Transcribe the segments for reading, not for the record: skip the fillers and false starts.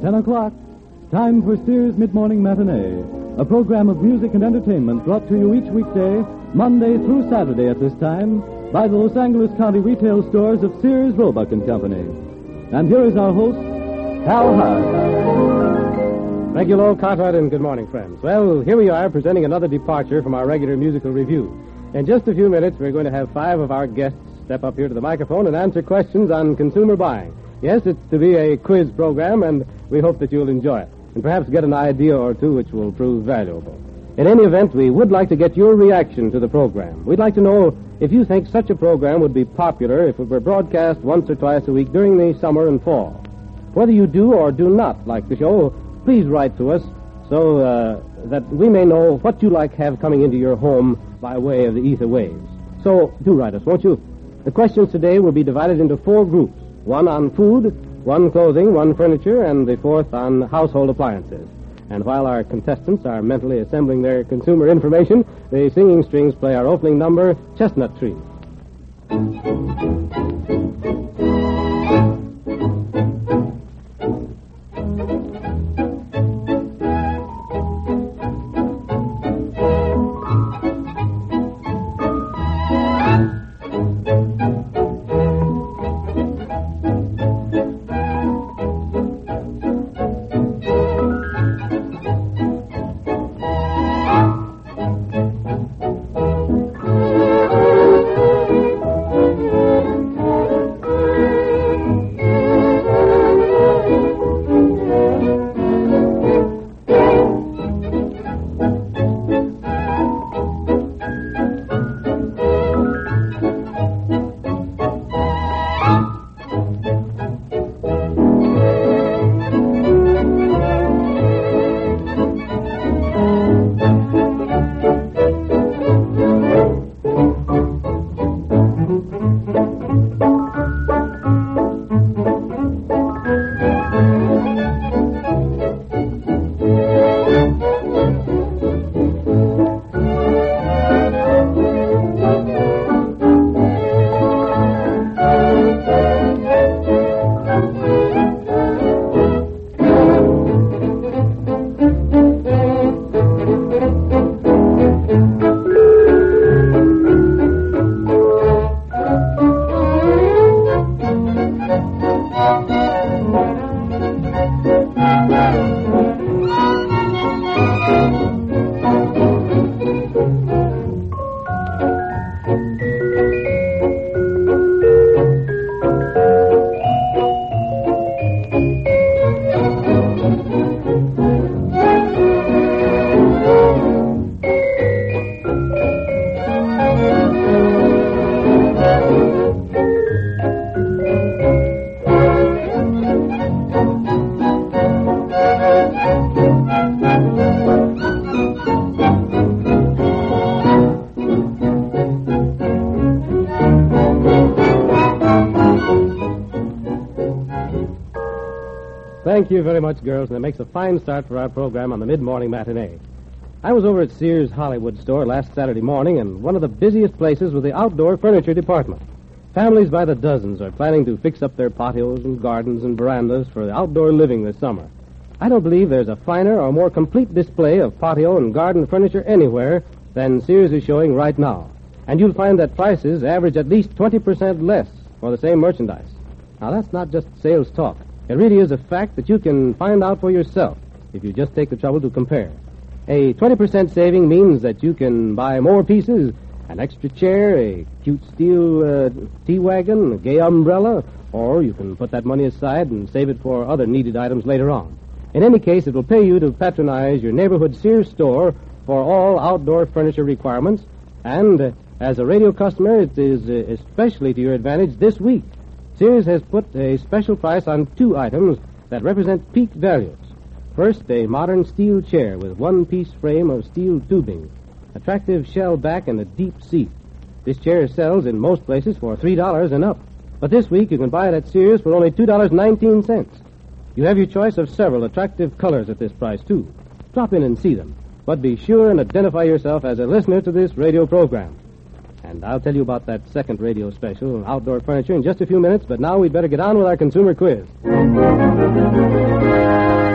10 o'clock. Time for Sears Mid-Morning Matinee, a program of music and entertainment brought to you each weekday, Monday through Saturday at this time, by the Los Angeles County retail stores of Sears, Roebuck and Company. And here is our host, Hal Hart. Thank you, Lowell Cartwright, and good morning, friends. Well, here we are presenting another departure from our regular musical review. In just a few minutes, we're going to have 5 of our guests step up here to the microphone and answer questions on consumer buying. Yes, it's to be a quiz program, and we hope that you'll enjoy it, and perhaps get an idea or two which will prove valuable. In any event, we would like to get your reaction to the program. We'd like to know if you think such a program would be popular if it were broadcast once or twice a week during the summer and fall. Whether you do or do not like the show, please write to us so that we may know what you like have coming into your home by way of the ether waves. So do write us, won't you? The questions today will be divided into 4 groups. 1 on food, 1 clothing, 1 furniture, and the 4th on household appliances. And while our contestants are mentally assembling their consumer information, the Singing Strings play our opening number, Chestnut Tree. Thank you very much, girls, and it makes a fine start for our program on the mid-morning matinee. I was over at Sears Hollywood store last Saturday morning, and one of the busiest places was the outdoor furniture department. Families by the dozens are planning to fix up their patios and gardens and verandas for outdoor living this summer. I don't believe there's a finer or more complete display of patio and garden furniture anywhere than Sears is showing right now. And you'll find that prices average at least 20% less for the same merchandise. Now, that's not just sales talk. It really is a fact that you can find out for yourself if you just take the trouble to compare. A 20% saving means that you can buy more pieces, an extra chair, a cute steel tea wagon, a gay umbrella, or you can put that money aside and save it for other needed items later on. In any case, it will pay you to patronize your neighborhood Sears store for all outdoor furniture requirements, and as a radio customer, it is especially to your advantage this week. Sears has put a special price on 2 items that represent peak values. First, a modern steel chair with 1-piece frame of steel tubing, attractive shell back, and a deep seat. This chair sells in most places for $3 and up. But this week, you can buy it at Sears for only $2.19. You have your choice of several attractive colors at this price, too. Drop in and see them. But be sure and identify yourself as a listener to this radio program. And I'll tell you about that second radio special, outdoor furniture, in just a few minutes, but now we'd better get on with our consumer quiz.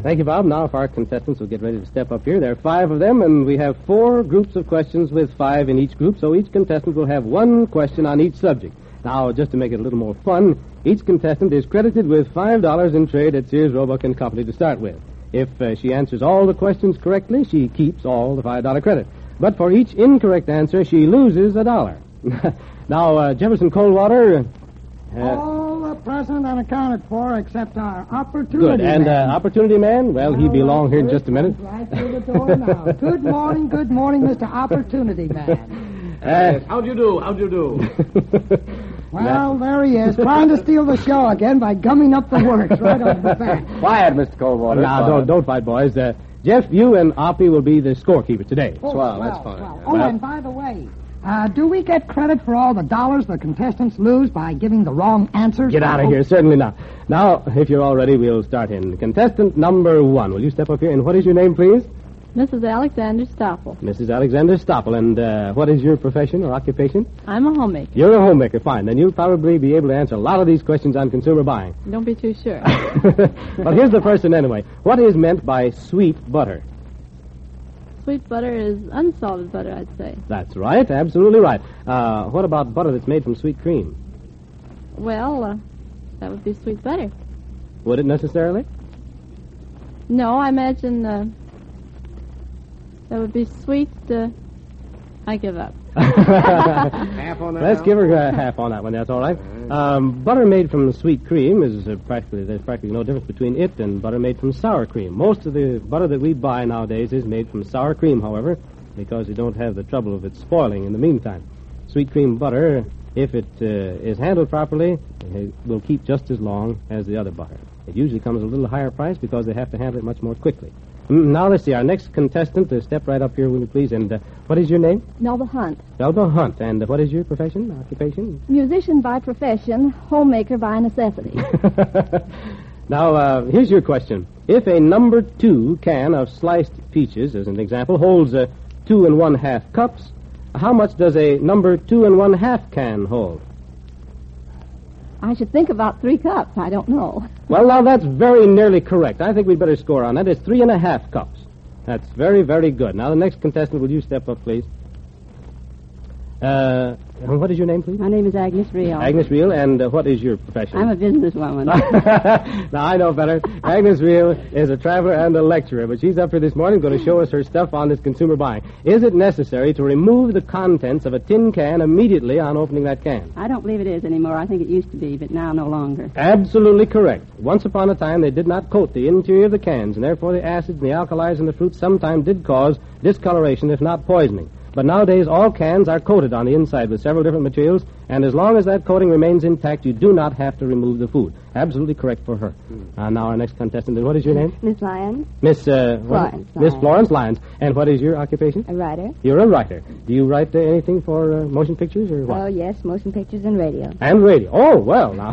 Thank you, Bob. Now, if our contestants will get ready to step up here, there are 5 of them, and we have 4 groups of questions with 5 in each group, so each contestant will have 1 question on each subject. Now, just to make it a little more fun, each contestant is credited with $5 in trade at Sears, Roebuck & Company to start with. If she answers all the questions correctly, she keeps all the $5 credit. But for each incorrect answer, she loses $1. Now, Jefferson Coldwater... all present and accounted for except our opportunity Good. And man. Opportunity Man? Well, he'll be along here in just a minute. Right through the door now. Good morning, Mr. Opportunity Man. How'd you do? Well, there he is, trying to steal the show again by gumming up the works right off the bat. Quiet, Mr. Coldwater. Now, don't fight, boys. Jeff, you and Oppie will be the scorekeeper today. Oh, Swell, that's fine. swell. Yeah. Oh, Well- and by the way, do we get credit for all the dollars the contestants lose by giving the wrong answers? Get out of here. Certainly not. Now, if you're all ready, we'll start in. Contestant number 1. Will you step up here? And what is your name, please? Mrs. Alexander Stoppel. Mrs. Alexander Stoppel. And what is your profession or occupation? I'm a homemaker. You're a homemaker. Fine. Then you'll probably be able to answer a lot of these questions on consumer buying. Don't be too sure. But here's the first one anyway. What is meant by sweet butter? Sweet butter is unsalted butter, I'd say. That's right. Absolutely right. What about butter that's made from sweet cream? Well, that would be sweet butter. Would it necessarily? No, I imagine that would be sweet. I give up. Half on that. Let's now? give her half on that one. That's all right. Butter made from sweet cream is there's practically no difference between it and butter made from sour cream. Most of the butter that we buy nowadays is made from sour cream, however, because you don't have the trouble of it spoiling in the meantime. Sweet cream butter, if it is handled properly, it will keep just as long as the other butter. It usually comes at a little higher price because they have to handle it much more quickly. Now, let's see. Our next contestant, step right up here, will you please? And what is your name? Melba Hunt. Melba Hunt. And what is your profession, occupation? Musician by profession, homemaker by necessity. Now, here's your question. If a number 2 can of sliced peaches, as an example, holds 2 1/2 cups, how much does a number 2 1/2 can hold? I should think about 3 cups. I don't know. Well, now, that's very nearly correct. I think we'd better score on that. It's 3 1/2 cups. That's very, very good. Now, the next contestant, will you step up, please? What is your name, please? My name is Agnes Real. Agnes Reel, and what is your profession? I'm a businesswoman. Now, I know better. Agnes Reel is a traveler and a lecturer, but she's up here this morning going to show us her stuff on this consumer buying. Is it necessary to remove the contents of a tin can immediately on opening that can? I don't believe it is anymore. I think it used to be, but now no longer. Absolutely correct. Once upon a time, they did not coat the interior of the cans, and therefore the acids and the alkalis in the fruit sometimes did cause discoloration, if not poisoning. But nowadays, all cans are coated on the inside with several different materials, and as long as that coating remains intact, you do not have to remove the food. Absolutely correct for her. Now, our next contestant, what is your name? Miss Lyons, Miss, Florence Miss Lyons. Florence Lyons. And what is your occupation? a writer. You're a writer. Do you write anything for motion pictures or what? Oh, yes, motion pictures and radio. And radio. Oh, well, now.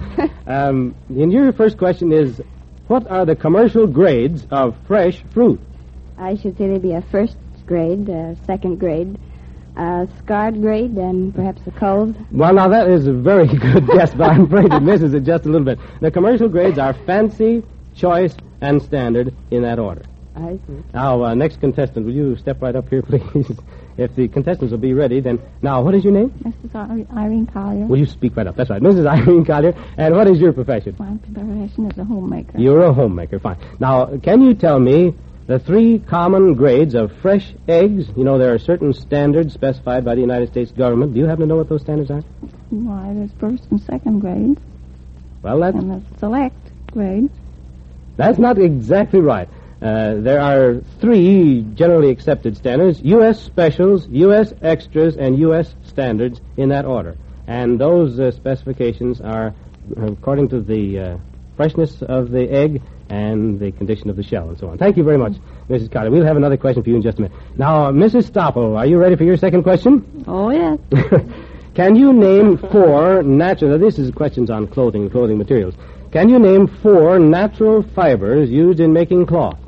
And your first question is, what are the commercial grades of fresh fruit? I should say there'd be a first grade, second grade, scarred grade, and perhaps a cove. Well, now, that is a very good guess, but I'm afraid it misses it just a little bit. The commercial grades are fancy, choice, and standard in that order. I see. Now, next contestant, will you step right up here, please? If the contestants will be ready, then... Now, what is your name? Mrs. Irene Collier. Will you speak right up? That's right. Mrs. Irene Collier. And what is your profession? My profession is a homemaker. You're a homemaker. Fine. Now, can you tell me the 3 common grades of fresh eggs? You know, there are certain standards specified by the United States government. Do you happen to know what those standards are? Why, there's first and second grades, Well, and the select grades. that's not exactly right. There are 3 generally accepted standards: U.S. Specials, U.S. Extras, and U.S. Standards in that order. And those specifications are according to the freshness of the egg and the condition of the shell and so on. Thank you very much, Mrs. Carter. We'll have another question for you in just a minute. Now, Mrs. Stoppel, are you ready for your second question? Oh, yes. Can you name 4 natural... Now, this is questions on clothing materials. Can you name 4 natural fibers used in making cloth?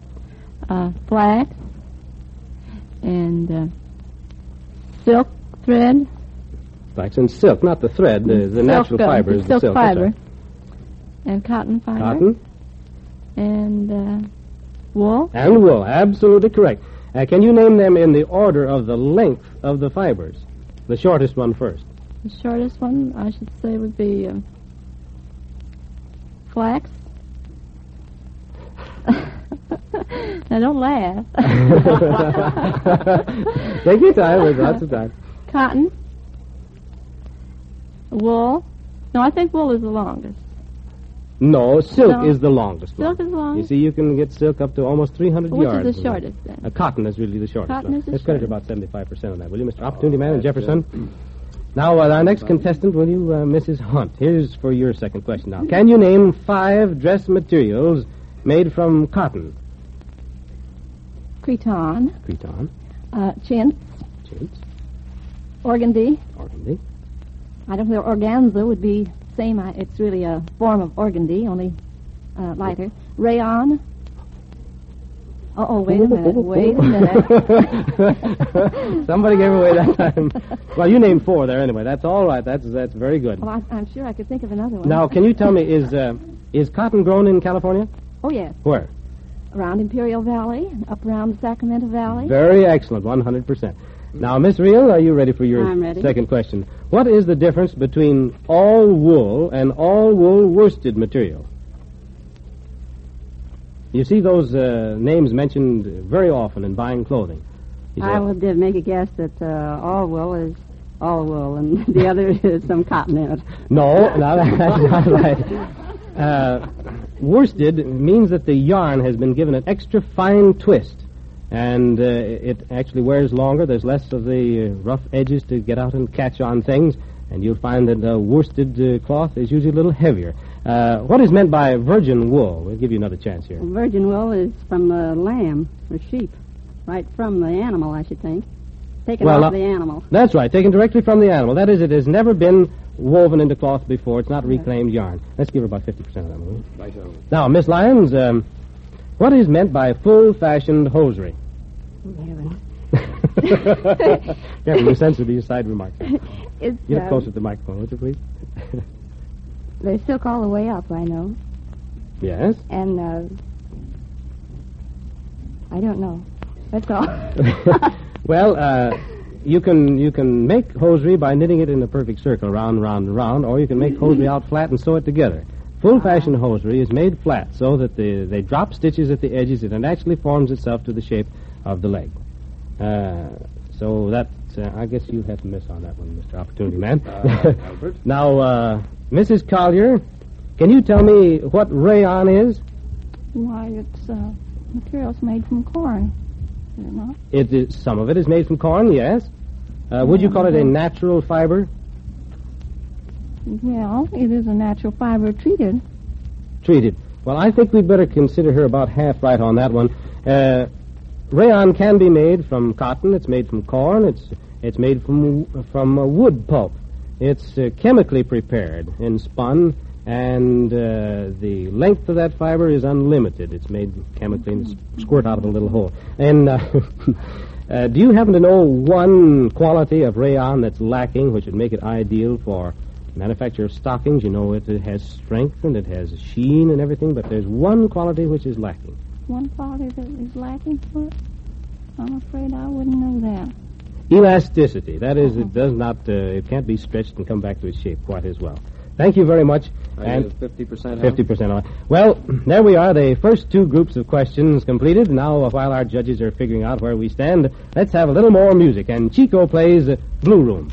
Flax and silk thread. Flax and silk, not the thread. The natural fiber is the silk. Silk fiber. That's right. And cotton fiber. Cotton. And wool. And wool, absolutely correct. Can you name them in the order of the length of the fibers? The shortest one first. The shortest one, I should say, would be flax. Now, don't laugh. Take your time. There's lots of time. Cotton. Wool. No, I think wool is the longest. No, silk No. is the longest one. Silk is the longest? You see, you can get silk up to almost 300 Which yards. is the shortest, then? Cotton is really the shortest Cotton one. is the Let's credit shortest. about 75% of that, will you, Mr. Opportunity Man and Jefferson? Now, our next contestant, will you, Mrs. Hunt? Here's for your second question now. Can you name 5 dress materials made from cotton? Cretonne. Cretonne, Chintz. chintz, Organdy. organdy. I don't know. Organza would be same. It's really a form of organdy, only lighter. Rayon. Oh, wait a minute. Wait a minute. Somebody gave away that time. Well, you named 4 there anyway. That's all right. That's very good. Well, I'm sure I could think of another one. Now, can you tell me, is cotton grown in California? Oh, yes. Where? Around Imperial Valley, up around the Sacramento Valley. Very excellent, 100%. Now, Miss Reel, are you ready for your I'm ready. second question? What is the difference between all wool and all wool worsted material? You see those names mentioned very often in buying clothing. You say, I would make a guess that all wool is all wool, and the other is some cotton in it. No, that's not right. Worsted means that the yarn has been given an extra fine twist, and it actually wears longer. There's less of the rough edges to get out and catch on things, and you'll find that worsted cloth is usually a little heavier. What is meant by virgin wool? We'll give you another chance here. Virgin wool is from the lamb or sheep, right from the animal, I should think. Taken off the animal. That's right, taken directly from the animal. That is, it has never been woven into cloth before. It's not reclaimed yarn. Let's give her about 50% of that, will we? Now, Miss Lyons, what is meant by full-fashioned hosiery? Careful, you're sensitive to your side remarks. It's, Get closer to the microphone, would you, please? There's silk all the way up, I know. Yes? And, I don't know. That's all. Well, you can make hosiery by knitting it in a perfect circle, round, round, and round, or you can make hosiery out flat and sew it together. Full-fashioned hosiery is made flat so that they drop stitches at the edges and it actually forms itself to the shape of the leg. So that, I guess you have to miss on that one, Mr. Opportunity Man. Albert? Now, Mrs. Collier, can you tell me what rayon is? Why, it's materials made from corn. Is it not? It is, some of it is made from corn, yes. Would you call it a natural fiber? Well, it is a natural fiber treated. Treated. Well, I think we'd better consider her about half right on that one. Rayon can be made from cotton. It's made from corn. It's made from wood pulp. It's chemically prepared and spun, and the length of that fiber is unlimited. It's made chemically and squirt out of a little hole. And do you happen to know one quality of rayon that's lacking, which would make it ideal for manufacture of stockings? You know, it has strength and it has sheen and everything, but there's one quality which is lacking. One quality that is lacking for it? I'm afraid I wouldn't know that. Elasticity. That is, it does not, it can't be stretched and come back to its shape quite as well. Thank you very much. And 50%. 50% on it. Well, there we are, the first 2 groups of questions completed. Now, while our judges are figuring out where we stand, let's have a little more music. And Chico plays Blue Room.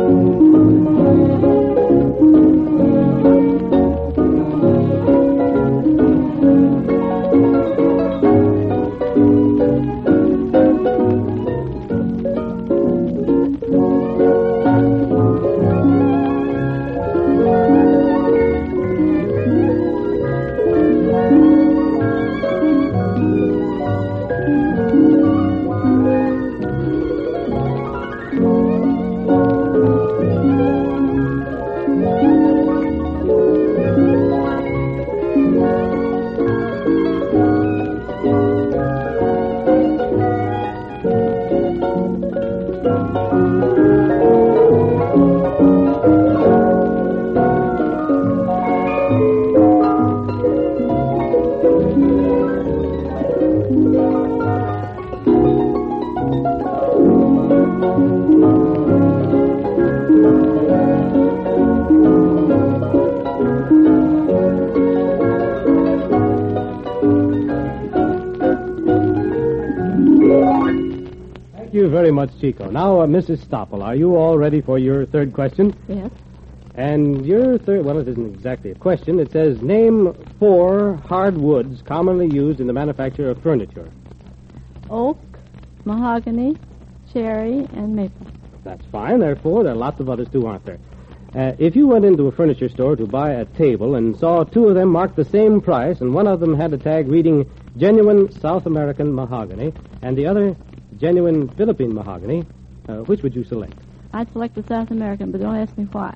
Thank you very much, Chico. Now, Mrs. Stoppel, are you all ready for your third question? Yes. And your third, well, it isn't exactly a question. It says, name 4 hardwoods commonly used in the manufacture of furniture. Oak, mahogany, cherry, and maple. That's fine. There are 4. There are lots of others, too, aren't there? If you went into a furniture store to buy a table and saw 2 of them marked the same price, and one of them had a tag reading genuine South American mahogany, and the other genuine Philippine mahogany, which would you select? I'd select the South American, but don't ask me why.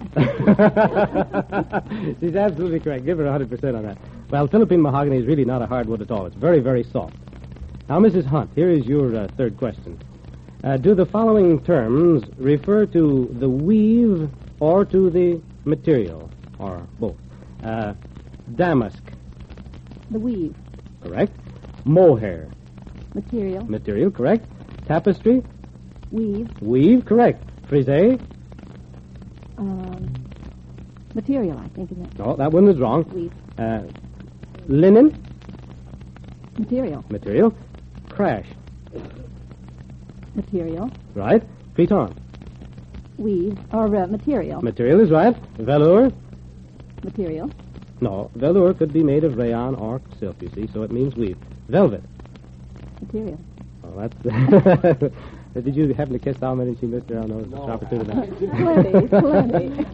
She's absolutely correct. Give her 100% on that. Well, Philippine mahogany is really not a hardwood at all. It's very, very soft. Now, Mrs. Hunt, here is your third question. Do the following terms refer to the weave or to the material, or both? Damask. The weave. Correct. Mohair. Material. Material, correct. Tapestry. Weave. Weave, correct. Frisee. Material, I think, isn't it? No, that one is wrong. Weave. Linen. Material. Material. Crash. Material. Right. Cretonne. Weave. Or material. Material is right. Velour. Material. No, velour could be made of rayon or silk, you see, so it means weave. Velvet. Material. Well, that's... Did you happen to kiss how many she missed around those opportunity? Plenty.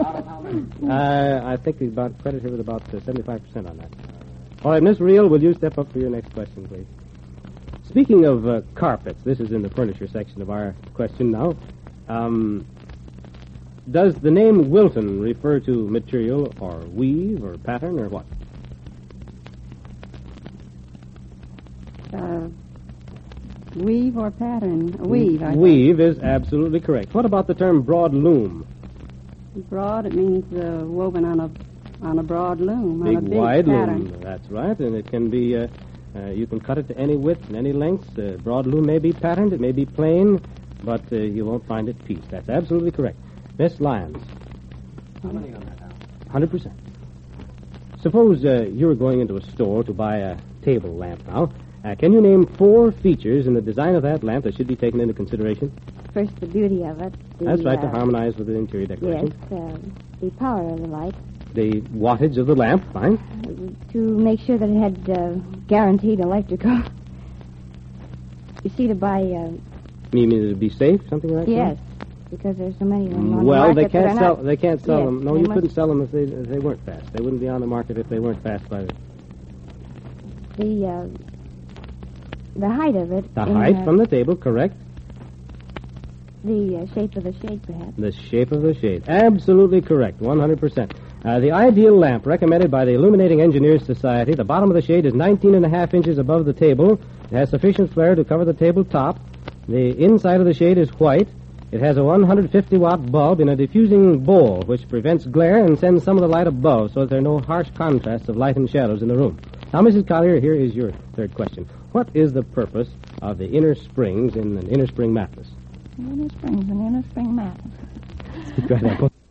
I think he's about credited her with about 75% on that. All right, Miss Reel, will you step up for your next question, please? Speaking of carpets, this is in the furniture section of our question now. Does the name Wilton refer to material or weave or pattern or what? Weave or pattern? Weave, I Weave is absolutely correct. What about the term broad loom? think. Broad, it means woven on a broad loom, on a big wide pattern. loom. That's right, and it can be, you can cut it to any width and any length. Broad loom may be patterned, it may be plain, but you won't find it pieced. That's absolutely correct. Miss Lyons. How many on that now? 100%. Suppose you were going into a store to buy a table lamp now. Can you name 4 features in the design of that lamp that should be taken into consideration? First, the beauty of it. That's right, to harmonize with the interior decoration. Yes, the power of the light. The wattage of the lamp, fine. To make sure that it had guaranteed electrical. You see, to buy... You mean to be safe, something like that? yes, because there's so many of them on the Well, market that are not- they can't sell Yes, them. No, they you must- couldn't sell them if they weren't fast. They wouldn't be on the market if they weren't fast by The height of it. the in, height from the table, correct? The shape of the shade, perhaps. The shape of the shade. Absolutely correct, 100%. The ideal lamp recommended by the Illuminating Engineers Society, the bottom of the shade is 19.5 inches above the table. It has sufficient flare to cover the table top. The inside of the shade is white. It has a 150-watt bulb in a diffusing bowl, which prevents glare and sends some of the light above so that there are no harsh contrasts of light and shadows in the room. Now, Mrs. Collier, here is your third question. What is the purpose of the inner springs in an inner spring mattress? Inner springs and inner spring mat. Go ahead, Uncle.